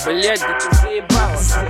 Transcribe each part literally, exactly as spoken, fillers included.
Блять, да ты заебался.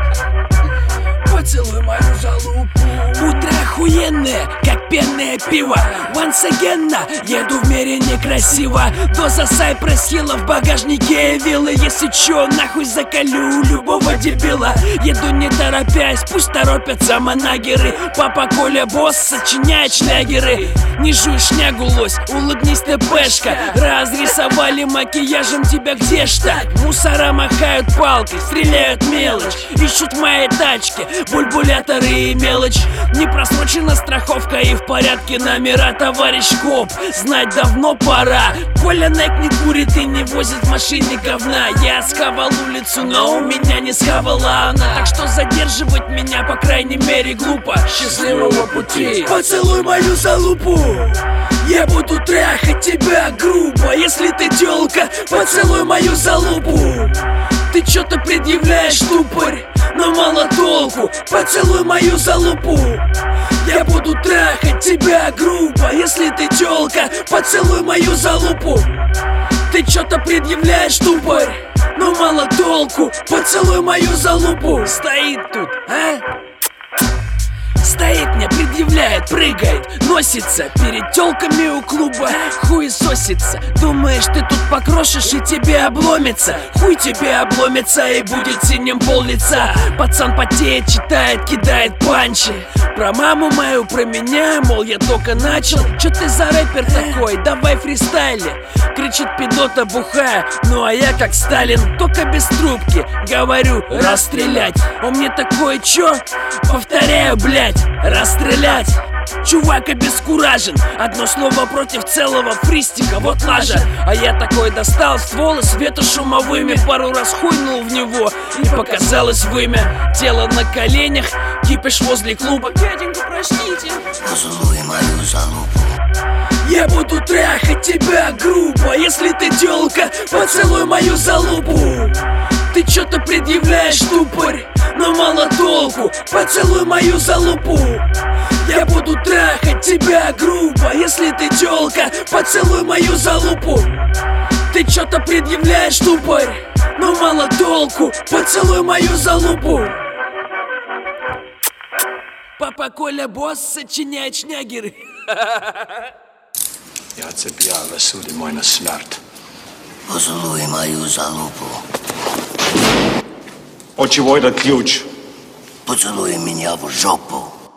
Поцелуй мою залупу. Утро охуенное, как пенное пиво. Once again, еду в мире некрасиво. Доза Cypress Hill в багажнике виллы. Если чё, нахуй заколю любого дебила. Еду не торопясь, пусть торопятся манагеры. Папа Коля босс сочиняет шлягеры. Не жуй шнягу, лось, улыбнись, ТПшка. Разрисовали макияжем тебя, где ж так? Мусора махают палкой, стреляют мелочь. Ищут мои тачки, бульбуляторы и мелочь. Не просрочена страховка и в порядке номера, товарищ коп, знать давно пора. Коля Найк не курит и не возит в машине говна. Я схавал улицу, но у меня не схавала она. Так что задерживать меня, по крайней мере, глупо. Счастливого пути. Поцелуй мою залупу. Я буду трахать тебя грубо. Если ты тёлка, поцелуй мою залупу. Ты чё-то предъявляешь, тупорь, но мало толку. Поцелуй мою залупу. Я буду трахать тебя грубо. Если ты тёлка, поцелуй мою залупу. Ты чё-то предъявляешь, тупорь, но мало толку. Поцелуй мою залупу. Стоит тут, а? Стоит, мне предъявляет, прыгает, носится перед тёлками у клуба, хуесосится. Думаешь, ты тут покрошишь и тебе обломится. Хуй тебе обломится и будет синим пол лица. Пацан потеет, читает, кидает панчи. Про маму мою, про меня, мол, я только начал. Чё ты за рэпер такой, давай фристайли. Кричит пидота бухая, ну а я как Сталин, только без трубки. Говорю, расстрелять. Он мне такое, чё? Повторяю, блять, расстрелять. Чувак обескуражен, одно слово против целого фристика, вот лажа. А я такой достал ствол и светошумовыми пару раз хуйнул в него, и показалось вымя. Тело на коленях, кипиш возле клуба. Дяденька, простите. Поцелуй мою залупу. Я буду трахать тебя грубо. Если ты тёлка, поцелуй мою залупу. Ты чё-то предъявляешь, тупорь, но мало толку. Поцелуй мою залупу. Я буду трахать тебя грубо. Если ты тёлка, поцелуй мою залупу. Ты чё-то предъявляешь, тупорь, но мало толку. Поцелуй мою залупу. Папа Коля босс сочиняет шнягеры. Ja цепья рассуди мой на смерть. Поцелуй мою залупу. От чего этот ключ? Поцелуй меня в жопу.